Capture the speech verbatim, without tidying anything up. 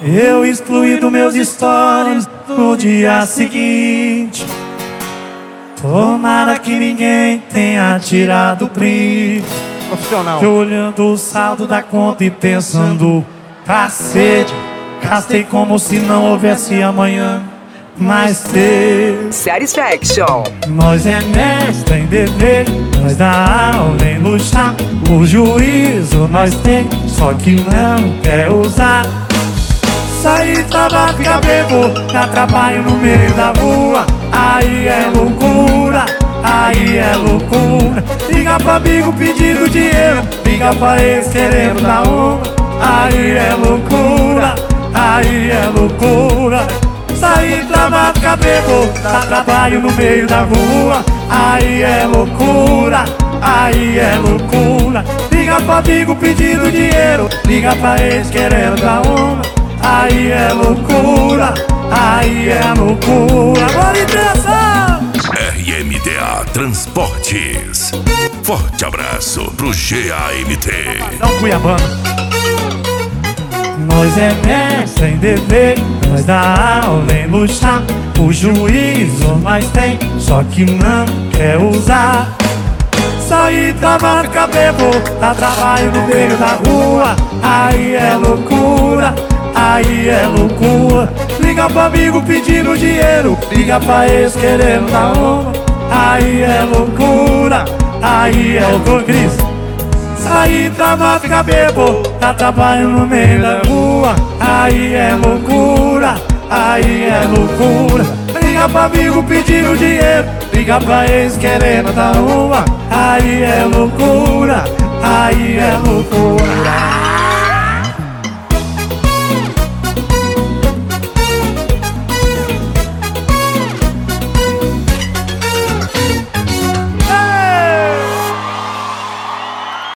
Eu excluí dos meus stories no dia seguinte. Tomara que ninguém tenha tirado print. Profissional. Eu olhando o saldo da conta e pensando, cacete, gastei como se não houvesse amanhã. Mas ter Satisfaction. Nós é mestre em dever, nós dá aula em luxar. O juízo nós tem, só que não quer usar. Sair, trabalhar, ficar bebo, dá trabalho no meio da rua. Aí é loucura, aí é loucura. Liga pra amigo pedindo dinheiro, liga pra ex querendo dar uma. Aí é loucura, aí é loucura. Sair, trabalhar, ficar bebo, dá trabalho no meio da rua. Aí é loucura, aí é loucura. Liga pra amigo pedindo dinheiro, liga pra ex querendo dar uma. Aí é loucura, aí é loucura. Agora interessa! R M T A Transportes. Forte abraço pro G A M T. Dá um Cuiabano. Nós é mestre em dever, nós dá aula em luxar. O juízo nós tem, só que não quer usar. Sair, trabalhar, ficar bebo, dá trabalho no meio da rua. Aí é loucura, aí é loucura. Liga pra amigo pedindo dinheiro, liga pra ex querendo dar uma. Aí é loucura, aí é loucura, Cris. Sair, trabalhar, ficar bebo, dá trabalho no meio da rua. Aí é loucura, aí é loucura. Liga pra amigo pedindo dinheiro, liga pra ex querendo dar uma. Aí é loucura, aí é loucura.